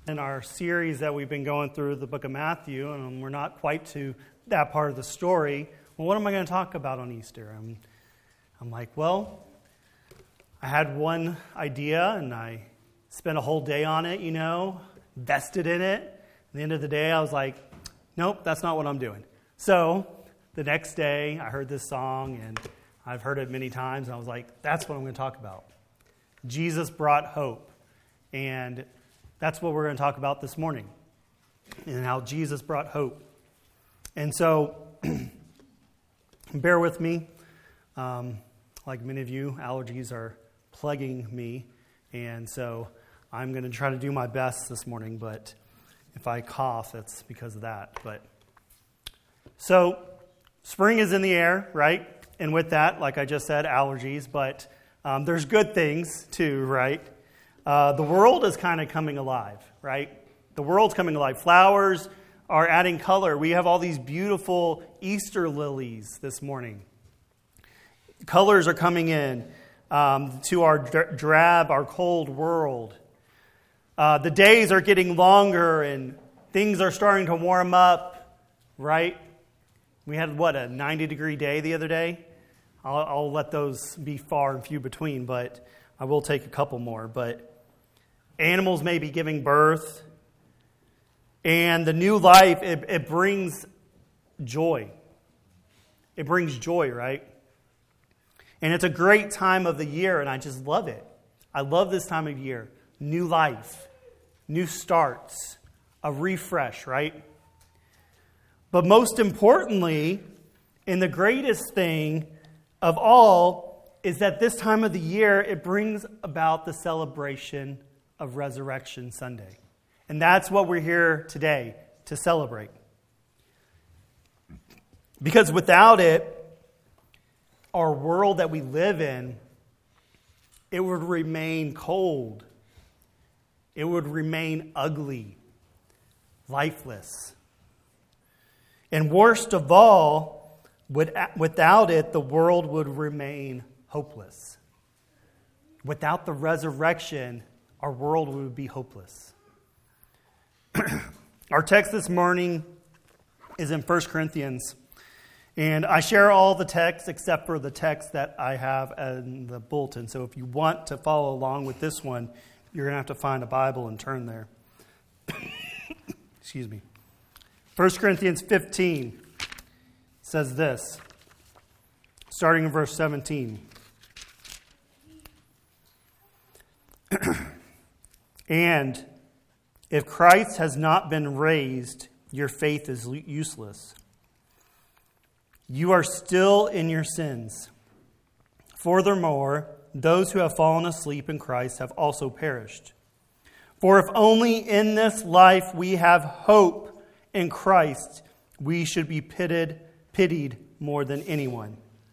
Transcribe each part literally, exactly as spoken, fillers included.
In our series that we've been going through the book of Matthew, and we're not quite to that part of the story. Well, what am I going to talk about on Easter? I'm, I'm like, well, I had one idea, and I spent a whole day on it, you know, vested in it. At the end of the day, I was like, nope, that's not what I'm doing. So the next day, I heard this song, and I've heard it many times, and I was like, that's what I'm going to talk about. Jesus brought hope, and that's what we're going to talk about this morning, and how Jesus brought hope. And so, bear with me. Um, like many of you, allergies are plaguing me, and so I'm going to try to do my best this morning, but if I cough, it's because of that. But so, spring is in the air, right? And with that, like I just said, allergies, but um, there's good things too, right? Uh, the world is kind of coming alive, right? The world's coming alive. Flowers are adding color. We have all these beautiful Easter lilies this morning. Colors are coming in um, to our drab, our cold world. Uh, the days are getting longer and things are starting to warm up, right? We had, what, a ninety degree day the other day? I'll, I'll let those be far and few between, but I will take a couple more. But animals may be giving birth, and the new life, it, it brings joy. It brings joy, right? And it's a great time of the year, and I just love it. I love this time of year. New life, new starts, a refresh, right? But most importantly, and the greatest thing of all, is that this time of the year, it brings about the celebration of Resurrection Sunday. And that's what we're here today to celebrate. Because without it, our world that we live in, it would remain cold. It would remain ugly, lifeless. And worst of all, without it, the world would remain hopeless. Without the resurrection, our world would be hopeless. Our text this morning is in First Corinthians. And I share all the texts except for the text that I have in the bulletin. So if you want to follow along with this one, you're going to have to find a Bible and turn there. Excuse me. First Corinthians fifteen says this, starting in verse seventeen. And if Christ has not been raised, your faith is useless. You are still in your sins. Furthermore, those who have fallen asleep in Christ have also perished. For if only in this life we have hope in Christ, we should be pitied, pitied more than anyone.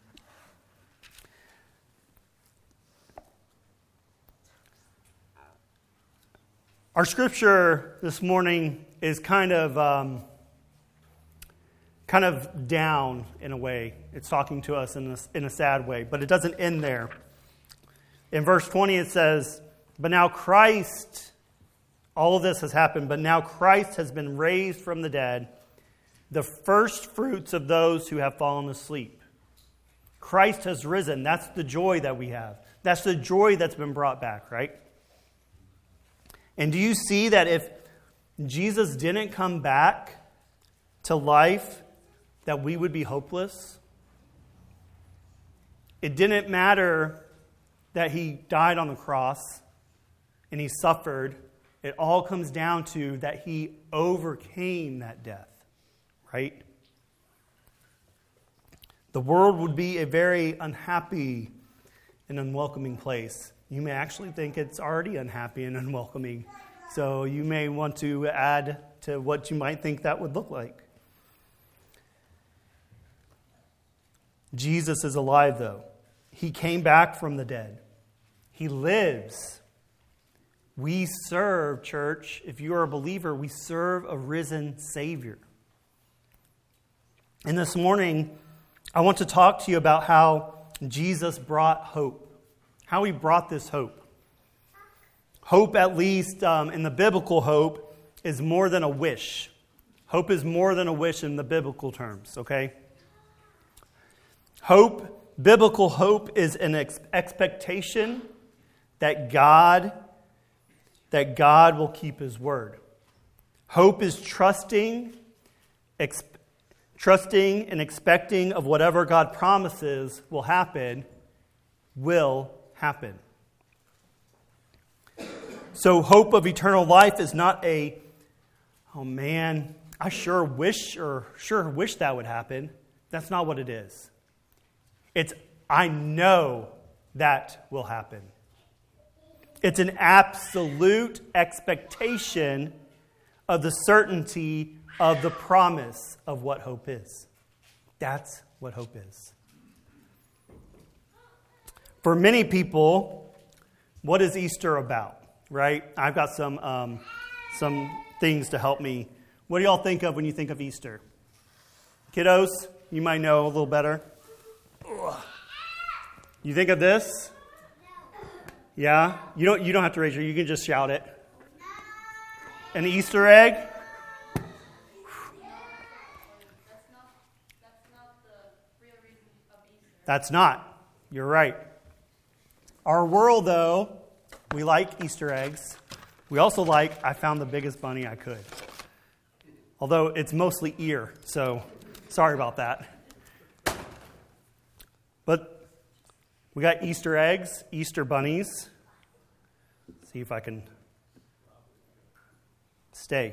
Our scripture this morning is kind of um, kind of down in a way. It's talking to us in a, in a sad way, but it doesn't end there. In verse twenty it says, but now Christ, all of this has happened, but now Christ has been raised from the dead, the first fruits of those who have fallen asleep. Christ has risen. That's the joy that we have. That's the joy that's been brought back, right? And do you see that if Jesus didn't come back to life, that we would be hopeless? It didn't matter that he died on the cross and he suffered. It all comes down to that he overcame that death, right? The world would be a very unhappy and unwelcoming place. You may actually think it's already unhappy and unwelcoming. So you may want to add to what you might think that would look like. Jesus is alive, though. He came back from the dead. He lives. We serve, church, if you are a believer, we serve a risen Savior. And this morning, I want to talk to you about how Jesus brought hope. How he brought this hope. Hope, at least um, in the biblical hope, is more than a wish. Hope is more than a wish in the biblical terms, okay? Hope, biblical hope is an ex- expectation that God, that God will keep his word. Hope is trusting, ex- trusting and expecting of whatever God promises will happen, will happen. So hope of eternal life is not a, oh man, I sure wish or sure wish that would happen. That's not what it is. It's, I know that will happen. It's an absolute expectation of the certainty of the promise of what hope is. That's what hope is. For many people, what is Easter about, right? I've got some um, some things to help me. What do y'all think of when you think of Easter? Kiddos, you might know a little better. Ugh. You think of this? Yeah? You don't you don't have to raise your, you can just shout it. An Easter egg? That's not, that's not the real reason of Easter. That's not. You're right. Our world, though, we like Easter eggs. We also like, I found the biggest bunny I could. Although it's mostly ear, so sorry about that. But we got Easter eggs, Easter bunnies. See if I can stay.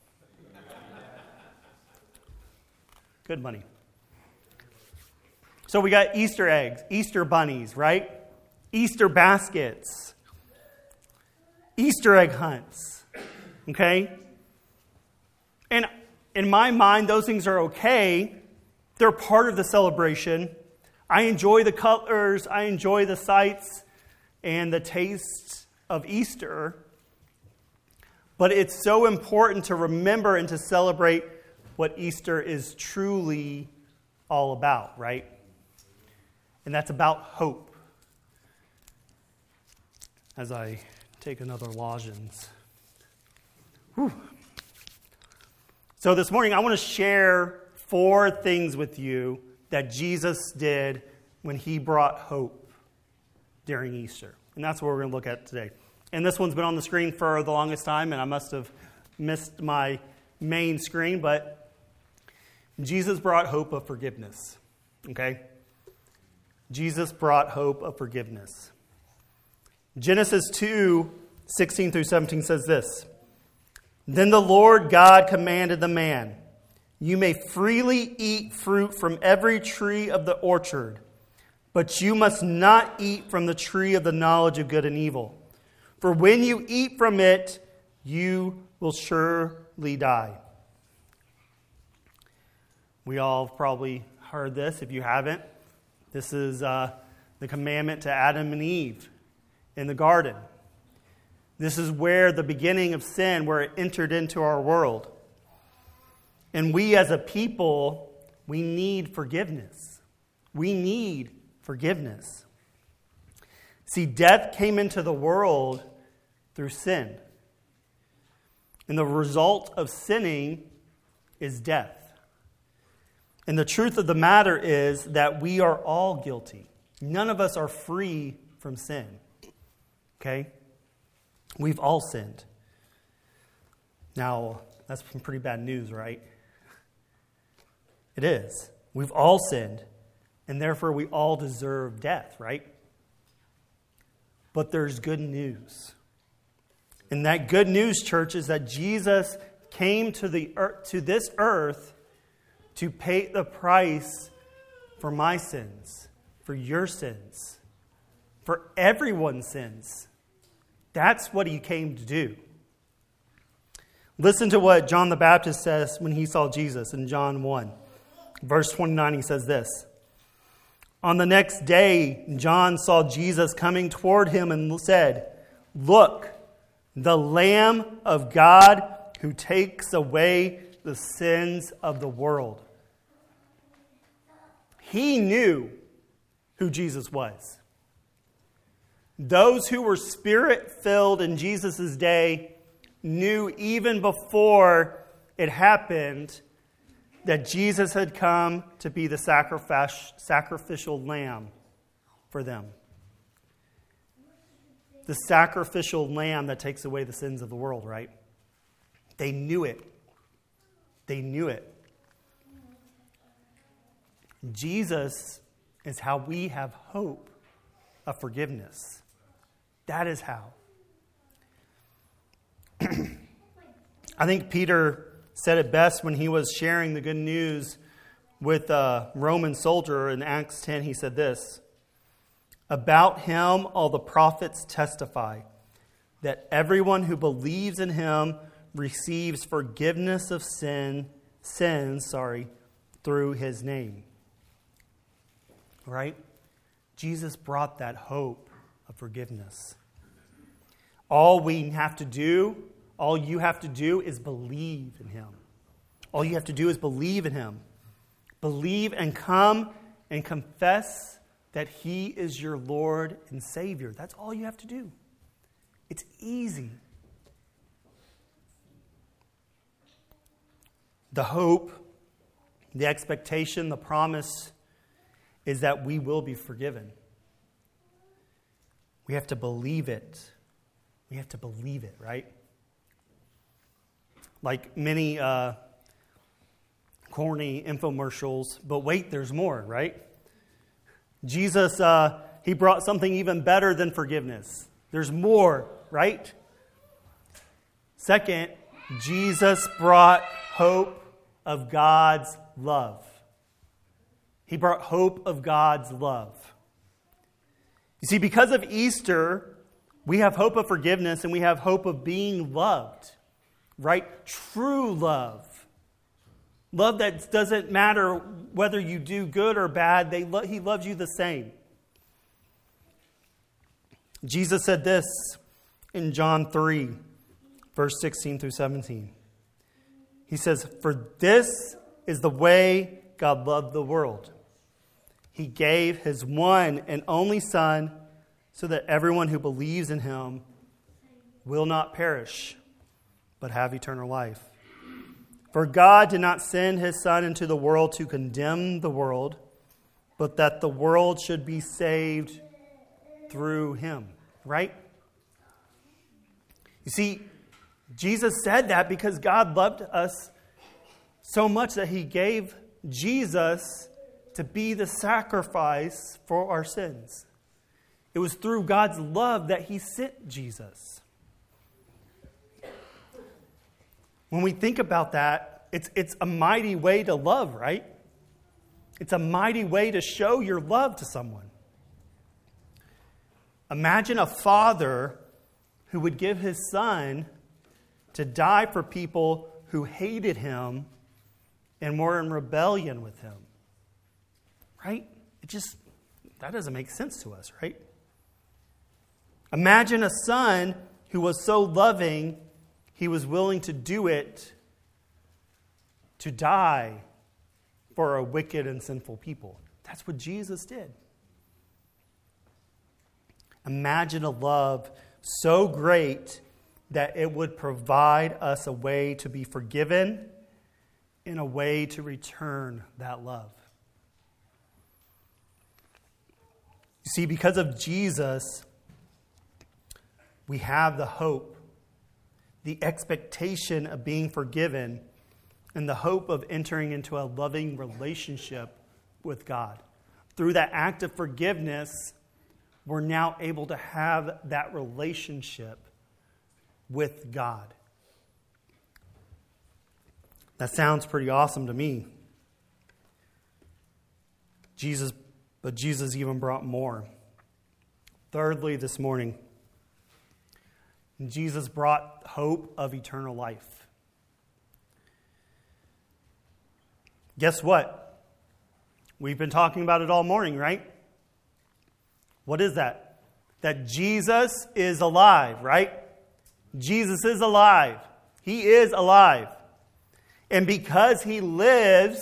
Good bunny. So we got Easter eggs, Easter bunnies, right? Easter baskets, Easter egg hunts, okay? And in my mind, those things are okay. They're part of the celebration. I enjoy the colors, I enjoy the sights and the tastes of Easter. But it's so important to remember and to celebrate what Easter is truly all about, right? And that's about hope. As I take another lozenge. Whew. So this morning, I want to share four things with you that Jesus did when he brought hope during Easter. And that's what we're going to look at today. And this one's been on the screen for the longest time, and I must have missed my main screen, but Jesus brought hope of forgiveness. Okay? Jesus brought hope of forgiveness. Genesis two, sixteen through seventeen says this. Then the Lord God commanded the man, you may freely eat fruit from every tree of the orchard, but you must not eat from the tree of the knowledge of good and evil. For when you eat from it, you will surely die. We all have probably heard this. If you haven't, this is uh, the commandment to Adam and Eve in the garden. This is where the beginning of sin, where it entered into our world. And we as a people, we need forgiveness. We need forgiveness. See, death came into the world through sin. And the result of sinning is death. And the truth of the matter is that we are all guilty. None of us are free from sin. Okay? We've all sinned. Now, that's some pretty bad news, right? It is. We've all sinned, and therefore we all deserve death, right? But there's good news. And that good news, church, is that Jesus came to the earth, to this earth to pay the price for my sins, for your sins, for everyone's sins. That's what he came to do. Listen to what John the Baptist says when he saw Jesus in John one. Verse twenty-nine, he says this. On the next day, John saw Jesus coming toward him and said, look, the Lamb of God who takes away the sins of the world. He knew who Jesus was. Those who were Spirit-filled in Jesus' day knew even before it happened that Jesus had come to be the sacrifice, sacrificial lamb for them. The sacrificial lamb that takes away the sins of the world, right? They knew it. They knew it. Jesus is how we have hope of forgiveness. That is how. I think Peter said it best when he was sharing the good news with a Roman soldier in Acts ten. He said this, "About him all the prophets testify that everyone who believes in him receives forgiveness of sin, sins, sorry, through his name." Right? Jesus brought that hope of forgiveness. All we have to do, all you have to do is believe in him. All you have to do is believe in him. Believe and come and confess that he is your Lord and Savior. That's all you have to do. It's easy. The hope, the expectation, the promise is that we will be forgiven. We have to believe it. We have to believe it, right? Like many uh, corny infomercials, but wait, there's more, right? Jesus, uh, he brought something even better than forgiveness. There's more, right? Second, Jesus brought hope of God's love. He brought hope of God's love. You see, because of Easter, we have hope of forgiveness and we have hope of being loved, right? True love. Love that doesn't matter whether you do good or bad. They lo- he loves you the same. Jesus said this in John three, verse sixteen through seventeen. He says, "For this is the way God loved the world. He gave his one and only Son so that everyone who believes in him will not perish, but have eternal life. For God did not send his Son into the world to condemn the world, but that the world should be saved through him." Right? You see, Jesus said that because God loved us so much that he gave Jesus to be the sacrifice for our sins. It was through God's love that he sent Jesus. When we think about that, it's, it's a mighty way to love, right? It's a mighty way to show your love to someone. Imagine a father who would give his son to die for people who hated him and were in rebellion with him. Right? It just, that doesn't make sense to us, right? Imagine a son who was so loving, he was willing to do it to die for a wicked and sinful people. That's what Jesus did. Imagine a love so great that it would provide us a way to be forgiven and a way to return that love. You see, because of Jesus, we have the hope, the expectation of being forgiven, and the hope of entering into a loving relationship with God. Through that act of forgiveness, we're now able to have that relationship with God. That sounds pretty awesome to me. Jesus, but Jesus even brought more. Thirdly, this morning, Jesus brought hope of eternal life. Guess what? We've been talking about it all morning, right? What is that? That Jesus is alive, right? Jesus is alive. He is alive. And because he lives,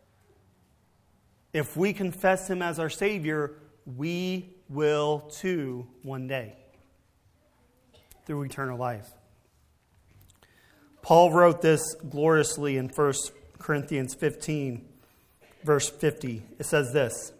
if we confess him as our Savior, we will too one day through eternal life. Paul wrote this gloriously in First Corinthians fifteen, verse fifty. It says this.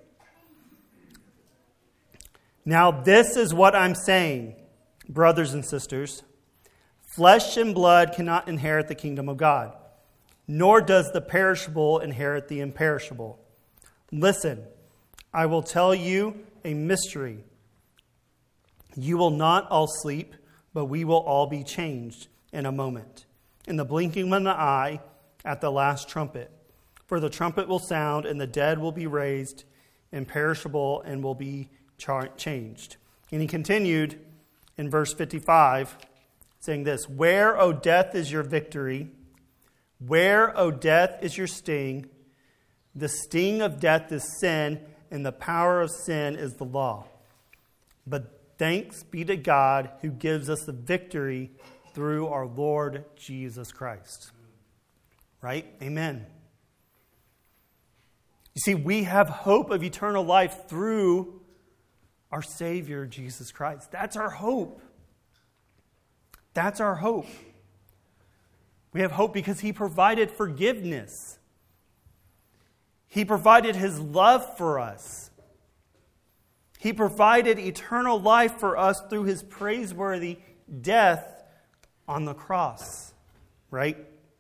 Now this is what I'm saying, brothers and sisters. Flesh and blood cannot inherit the kingdom of God, nor does the perishable inherit the imperishable. Listen, I will tell you a mystery. You will not all sleep, but we will all be changed in a moment, in the blinking of an eye, at the last trumpet. For the trumpet will sound, and the dead will be raised, imperishable, and will be char- changed. And he continued in verse fifty-five, saying this, Where, O death, is your victory? Where, O death, is your sting? The sting of death is sin, and the power of sin is the law. But thanks be to God who gives us the victory through our Lord Jesus Christ. Right? Amen. You see, we have hope of eternal life through our Savior, Jesus Christ. That's our hope. That's our hope. We have hope because He provided forgiveness. He provided His love for us. He provided eternal life for us through His praiseworthy death on the cross. Right?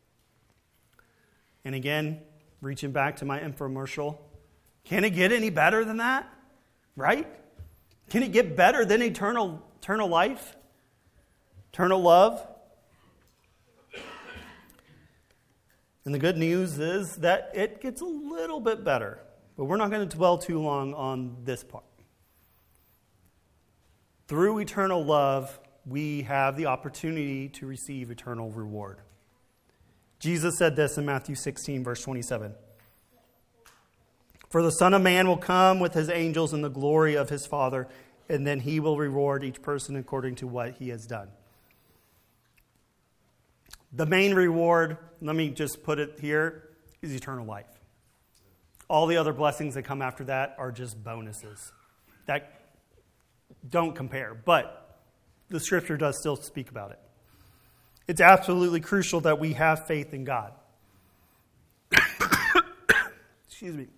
And again, reaching back to my infomercial, can it get any better than that? Right? Can it get better than eternal, eternal life? Eternal love? And the good news is that it gets a little bit better. But we're not going to dwell too long on this part. Through eternal love, we have the opportunity to receive eternal reward. Jesus said this in Matthew sixteen, verse twenty-seven. For the Son of Man will come with his angels in the glory of his Father, and then he will reward each person according to what he has done. The main reward, let me just put it here, is eternal life. All the other blessings that come after that are just bonuses. That don't compare, but the Scripture does still speak about it. It's absolutely crucial that we have faith in God. Excuse me.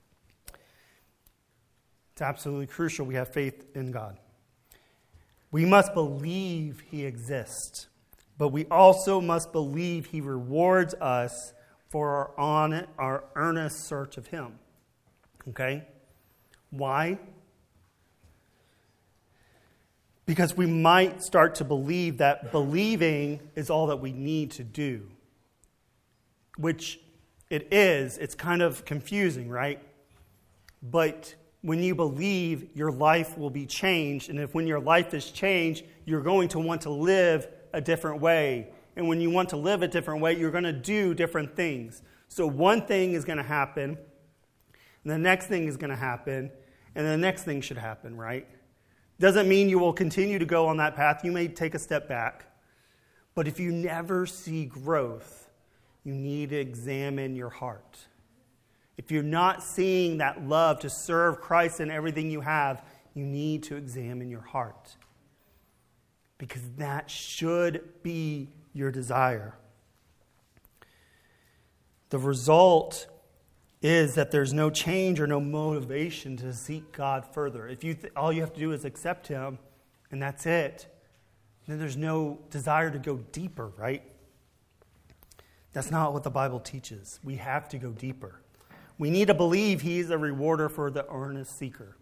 It's absolutely crucial we have faith in God. We must believe He exists, but we also must believe He rewards us for our, on, our earnest search of Him. Okay? Why? Because we might start to believe that believing is all that we need to do. Which it is. It's kind of confusing, right? But when you believe, your life will be changed. And if when your life is changed, you're going to want to live a different way. And when you want to live a different way, you're going to do different things. So one thing is going to happen, and the next thing is going to happen, and the next thing should happen, right? Doesn't mean you will continue to go on that path. You may take a step back. But if you never see growth, you need to examine your heart. If you're not seeing that love to serve Christ in everything you have, you need to examine your heart. Because that should be your desire. The result is that there's no change or no motivation to seek God further. If you th- all you have to do is accept Him, and that's it, then there's no desire to go deeper, right? That's not what the Bible teaches. We have to go deeper. We need to believe He's a rewarder for the earnest seeker.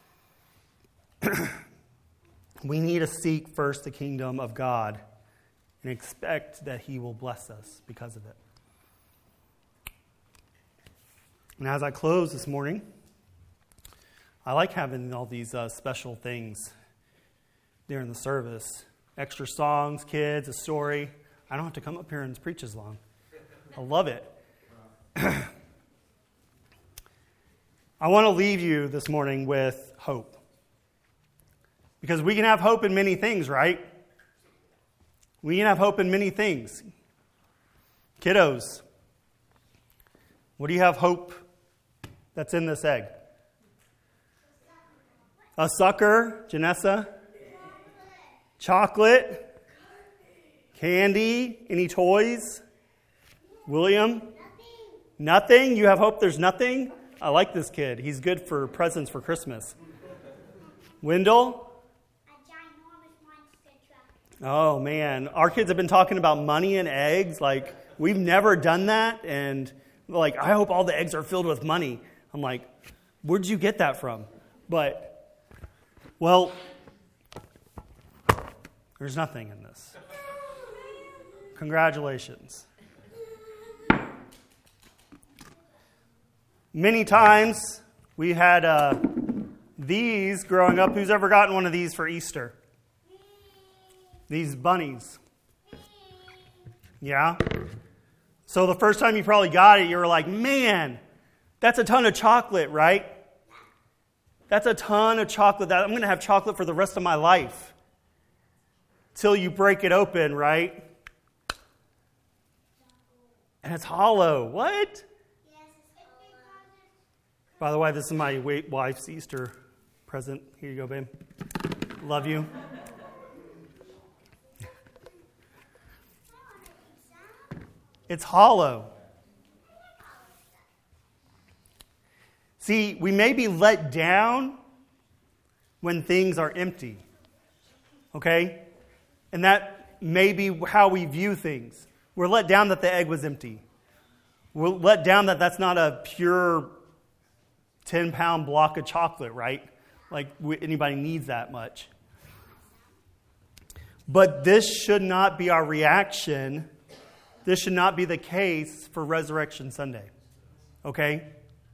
We need to seek first the kingdom of God and expect that He will bless us because of it. And as I close this morning, I like having all these uh, special things during the service. Extra songs, kids, a story. I don't have to come up here and preach as long. I love it. I want to leave you this morning with hope. Because we can have hope in many things, right? We can have hope in many things. Kiddos, what do you have hope that's in this egg? A sucker, Janessa? Chocolate? Candy? Any toys? William? Nothing. Nothing? You have hope there's nothing? I like this kid. He's good for presents for Christmas. Wendell? A ginormous monster truck. Oh, man. Our kids have been talking about money and eggs. Like, we've never done that. And, like, I hope all the eggs are filled with money. I'm like, where'd you get that from? But, well, there's nothing in this. Congratulations. Many times we had uh, these growing up. Who's ever gotten one of these for Easter? These bunnies. Yeah? So the first time you probably got it, you were like, man, that's a ton of chocolate, right? That's a ton of chocolate. That I'm going to have chocolate for the rest of my life. Till you break it open, right? And it's hollow. What? By the way, this is my wife's Easter present. Here you go, babe. Love you. It's hollow. See, we may be let down when things are empty. Okay? And that may be how we view things. We're let down that the egg was empty. We're let down that that's not a pure ten-pound block of chocolate, right? Like anybody needs that much. But this should not be our reaction. This should not be the case for Resurrection Sunday. Okay?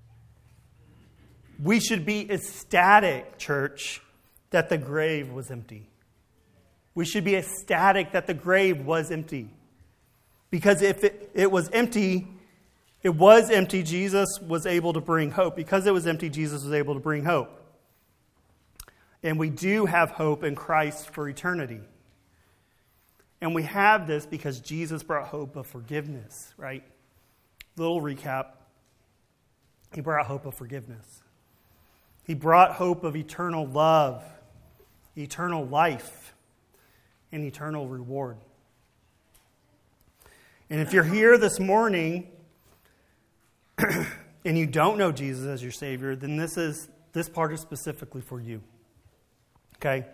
We should be ecstatic, church, that the grave was empty. We should be ecstatic that the grave was empty. Because if it, it was empty, it was empty, Jesus was able to bring hope. Because it was empty, Jesus was able to bring hope. And we do have hope in Christ for eternity. And we have this because Jesus brought hope of forgiveness, right? Little recap. He brought hope of forgiveness. He brought hope of eternal love, eternal life, and eternal reward. And if you're here this morning and you don't know Jesus as your Savior, then this is this part is specifically for you. Okay?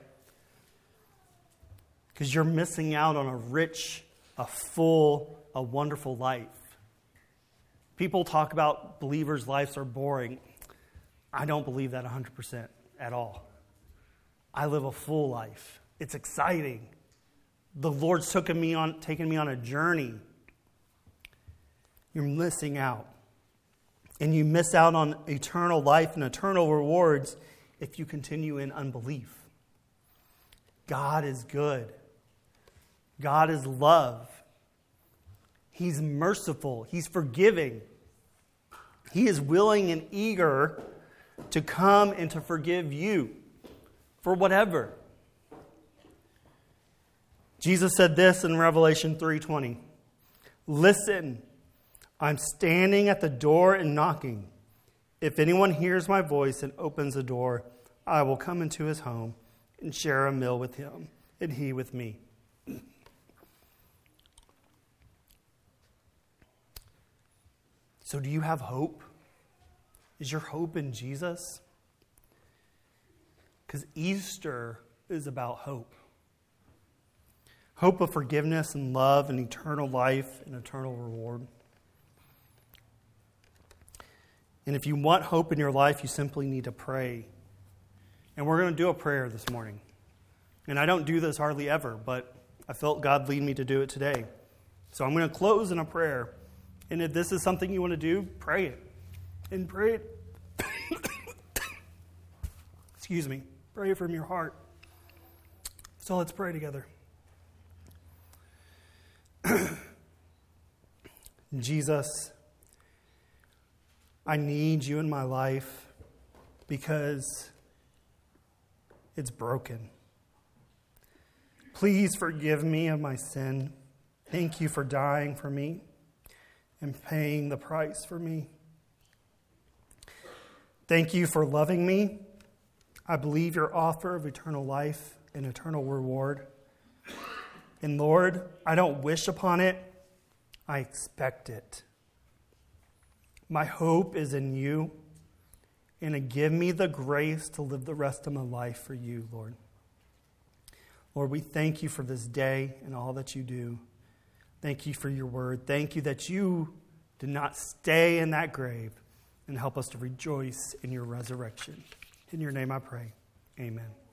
Because you're missing out on a rich, a full, a wonderful life. People talk about believers' lives are boring. I don't believe that one hundred percent at all. I live a full life. It's exciting. The Lord's taken me on, taken me on a journey. You're missing out. And you miss out on eternal life and eternal rewards if you continue in unbelief. God is good. God is love. He's merciful. He's forgiving. He is willing and eager to come and to forgive you for whatever. Jesus said this in Revelation three twenty. Listen, I'm standing at the door and knocking. If anyone hears my voice and opens the door, I will come into his home and share a meal with him, and he with me. So do you have hope? Is your hope in Jesus? Because Easter is about hope. Hope of forgiveness and love and eternal life and eternal reward. And if you want hope in your life, you simply need to pray. And we're going to do a prayer this morning. And I don't do this hardly ever, but I felt God lead me to do it today. So I'm going to close in a prayer. And if this is something you want to do, pray it. And pray it. Excuse me. Pray it from your heart. So let's pray together. Jesus, I need you in my life because it's broken. Please forgive me of my sin. Thank you for dying for me and paying the price for me. Thank you for loving me. I believe your offer of eternal life and eternal reward. And Lord, I don't wish upon it, I expect it. My hope is in you, and to give me the grace to live the rest of my life for you, Lord. Lord, we thank you for this day and all that you do. Thank you for your word. Thank you that you did not stay in that grave, and help us to rejoice in your resurrection. In your name I pray. Amen.